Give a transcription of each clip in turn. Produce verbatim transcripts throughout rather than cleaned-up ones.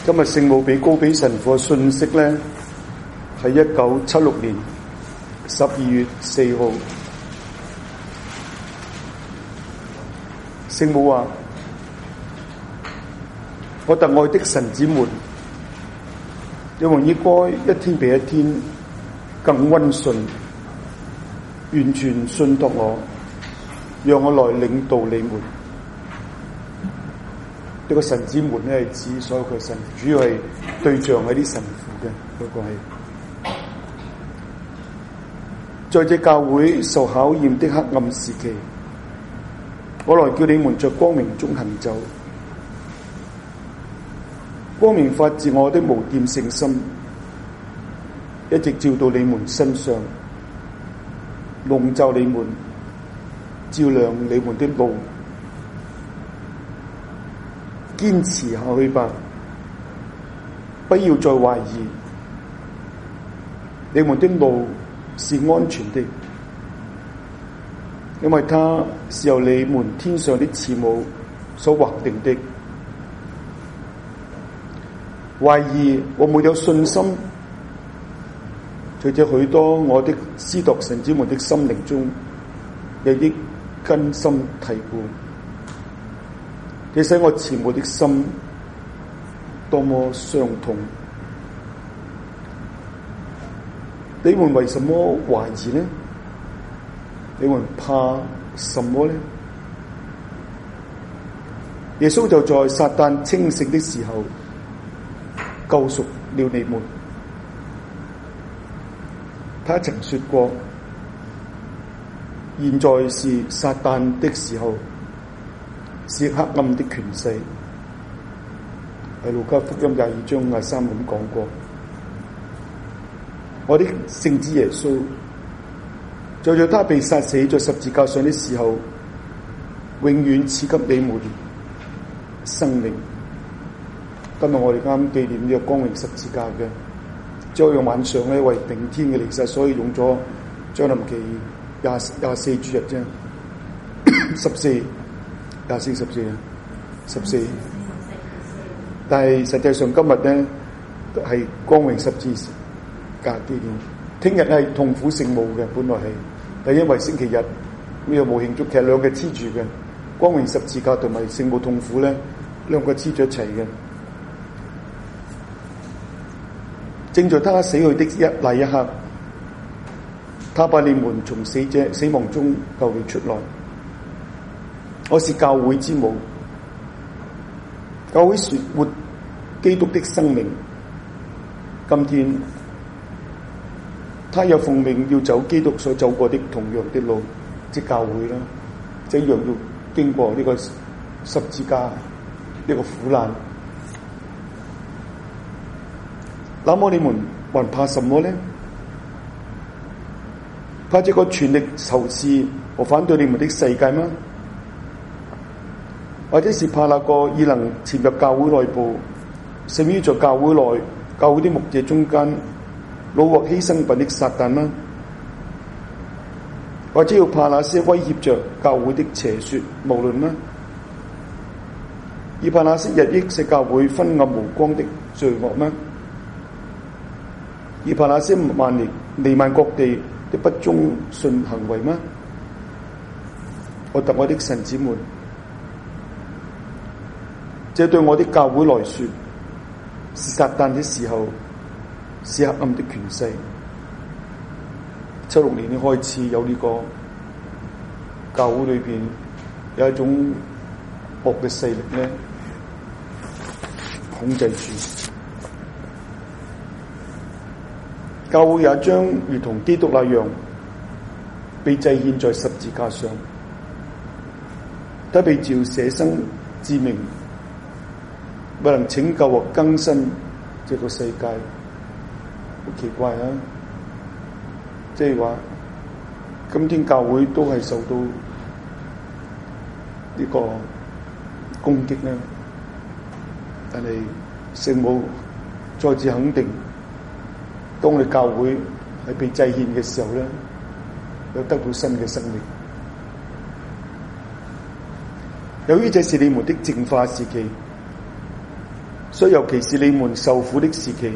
今日聖母俾高比神父嘅信息咧，係一九七六年十二月四號。聖母話：我特愛的神子們，你們應該一天比一天更溫順，完全信託我，讓我來領導你們。呢個神子們咧係指所有嘅神父，主要係對象係啲神父嘅嗰個係。在這教會受考驗的黑暗時期，我來叫你們在光明中行走。光明發自我的無玷聖心，一直照到你們身上，籠罩你們，照亮你們的路。堅持下去吧，不要再懷疑，你們的路是安全的，因為它是由你們天上的慈母所劃定的。懷疑我沒有信心，隨着許多我的司鐸神子們的心靈中，日益根深蒂固。這使我慈母的心多麼傷痛！你們為什麼懷疑呢？你們怕什麼呢？耶穌就在撒旦清醒的時候救贖了你們。他曾說過：現在是撒旦的時候，是黑暗的權勢。喺路加福音廿二章廿三咁講過。我的聖子耶穌，就在他被殺死在十字架上的時候，永遠賜給你們生命。今日我哋啱紀念呢個光榮十字架嘅，即係用晚上咧為頂天嘅彌撒，所以用咗將臨期廿廿四主日啫，十四。廿四十四啊，十四。但係實際上今日咧係光榮十字架紀念，聽日係痛苦聖母嘅，本來係，但因為星期日呢個冇慶祝，其實兩個黐住嘅，光榮十字架同埋聖母痛苦咧兩個黐住一齊嘅。正在他死去的一那一刻，他把你們從死者死亡中救了出來。我是教會之母，教會是活基督的生命。今天，他有奉命要走基督所走過的同樣的路，即教會啦，即一樣要經過呢個十字架呢個苦難。那麼你們還怕什麼呢？怕這個全力仇視和反對你們的世界嗎？或者是怕那個已能潛入教會內部，甚於在教會內、教會的牧者中間，擄獲犧牲品的撒旦嗎？或者要怕那些威脅着教會的邪說謬論嗎？而怕那些日益使教會昏暗無光的罪惡嗎？而怕那些萬年彌漫各地的不忠信行為嗎？我特愛的神子們，這對我的教會來說，是撒旦的時候，是黑暗的權勢。七六年開始有呢個教會裏邊有一種惡嘅勢力咧控制住。教會也將如同基督那樣被祭獻在十字架上，他被召捨生致命，不能拯救和更新這個世界。好奇怪啊！即係話，今天教會都係受到呢個攻擊咧，但係聖母再次肯定，當我哋教會係被祭獻嘅時候咧，有得到新嘅生命。由於這是你們的淨化時期， 所以尤其是你們受苦的時期，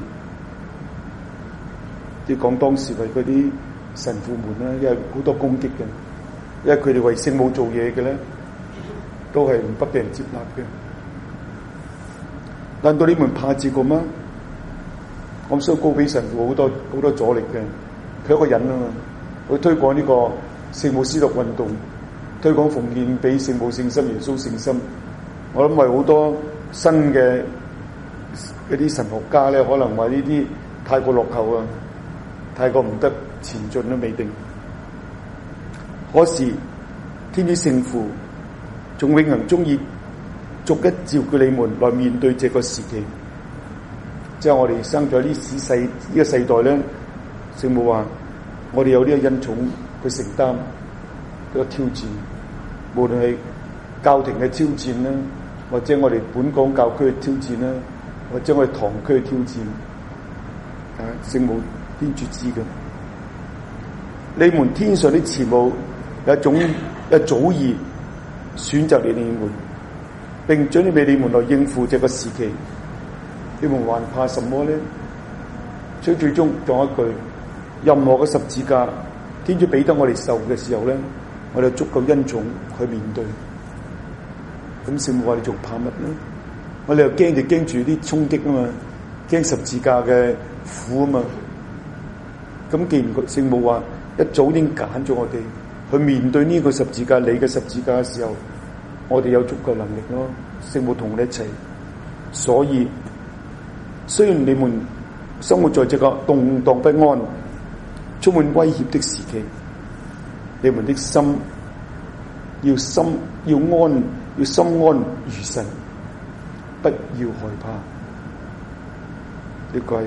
要講當時為嗰啲神父們啦，因為好多攻擊嘅，因為佢哋為聖母做嘢嘅咧，都係不被人接納嘅。難道你們怕這個嗎？我相信高比神父好多好多阻力嘅，佢一個人啊嘛，佢推廣呢個聖母司鐸運動，推廣奉獻俾聖母聖心、耶穌聖心。我諗為好多新嘅嗰啲神學家咧，可能話呢啲太過落後啊，太過唔得前進都未定。可是天主聖父仲永恆中意逐一照顧你們來面對這個時期。即係我哋生咗呢史世呢個世代咧，聖母話我哋有呢個恩寵去承擔呢個挑戰，無論係教廷嘅挑戰啦，或者我哋本港教區嘅挑戰啦，或者我哋堂區嘅挑戰，啊，聖母天主知嘅。你們天上的慈母有一種一早已選擇了你們，並準備你們來應付這個時期。你們還怕什麼呢？所以最終講一句，任何嘅十字架，天主俾得我哋受嘅時候咧，我哋有足夠恩寵去面對。咁聖母話：你仲怕乜咧？我哋又驚就驚住啲衝擊啊嘛，驚十字架嘅苦啊嘛。咁既然聖母話一早已經揀咗我哋去面對呢個十字架，你嘅十字架嘅時候，我哋有足夠能力咯。聖母同你一齊，所以雖然你們生活在這個動盪不安、充滿威脅的時期，你們的心要心要安，要心安如神，不要害怕。呢個係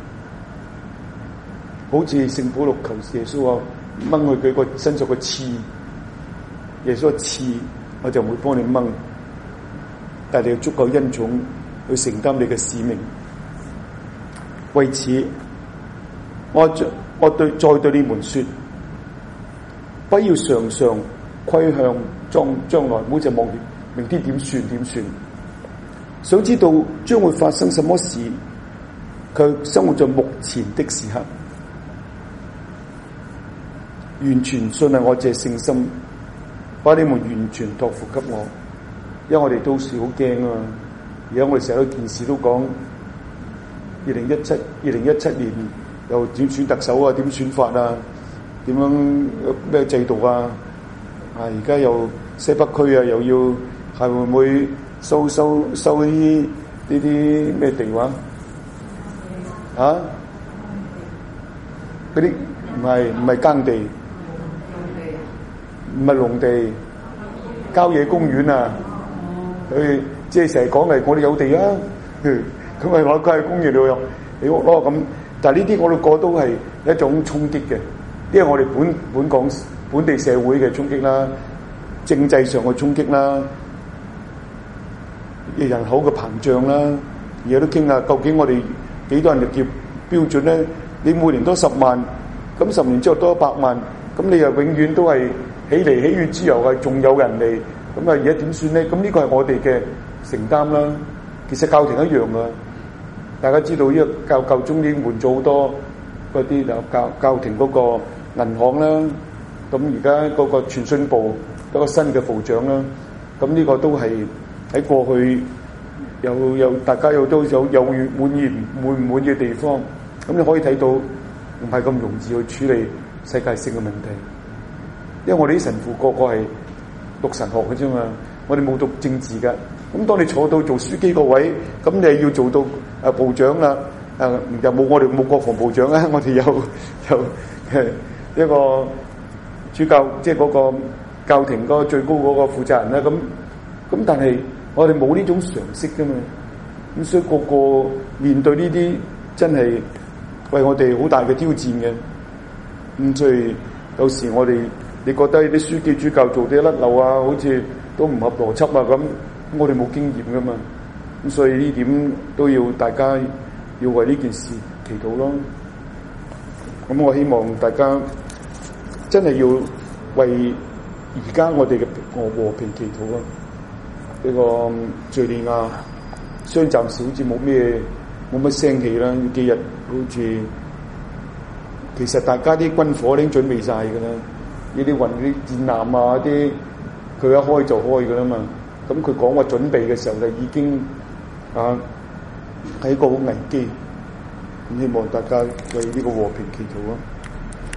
好似聖保祿求耶穌話掹佢佢個身上個刺，耶穌個刺我就唔會幫你掹，但係你有足夠恩寵去承擔你嘅使命。為此，我我對再對你們說，不要常常窺向將將來，唔好就望住明天點算點算。想知道將會發生什麼事，佢生活在目前的時刻，完全信賴我這聖心，把你們完全託付給我。因為我哋都是好驚啊！而家我哋成日都件事都講。二零一七二零一七年又點選特首啊？點選法啊？點樣咩制度啊？啊！而家又西北區啊，又要係會唔會收收收呢呢啲咩地話啊？嗰啲唔係唔係耕地，唔係農地，郊野公園啊！佢即係成日講嚟，我哋有地啊！咁咪話佢係工業旅遊起屋咯咁，但係呢啲我哋個都係一種衝擊嘅，因為我哋本本港本地社會嘅衝擊啦，政制上嘅衝擊啦，人口嘅膨脹啦，而家都傾下究竟我哋幾多人就叫標準咧？你每年多十萬，咁十年之後多一百萬，咁你又永遠都係起嚟起完之後係仲有人嚟，咁啊而家點算咧？咁呢個係我哋嘅承擔啦。其實教廷一樣噶。大家知道呢個教教宗已經換咗好多嗰啲就教教廷嗰個銀行啦，咁而家嗰個傳訊部一個新嘅部長啦，咁呢個都係喺過去有有大家有都有有滿意滿唔滿意嘅地方，咁你可以睇到唔係咁容易去處理世界性嘅問題，因為我哋啲神父個個係讀神學嘅啫嘛，我哋冇讀政治㗎。咁當你坐到做書記個位，咁你係要做到誒部長啦，誒又冇我哋冇國防部長啊，我哋有有誒一個主教，即係嗰個教廷嗰個最高嗰個負責人啦。咁咁但係我哋冇呢種常識噶嘛，咁所以個個面對呢啲真係為我哋好大嘅挑戰嘅。咁所以有時我哋你覺得啲書記主教做啲甩漏啊，好似都唔合邏輯啊咁。我哋冇經驗噶嘛，咁所以呢點都要大家要為呢件事祈禱咯。咁我希望大家真係要為而家我哋嘅和和平祈禱咯。呢個敘利亞雖然暫時好似冇咩冇乜聲氣啦，呢幾日好似其實大家啲軍火已經準備晒㗎啦，呢啲運啲戰艦啊啲，佢一開就開㗎啦嘛。咁佢講話準備嘅時候就已經啊係一個好危機。咁希望大家為呢個和平祈禱啊！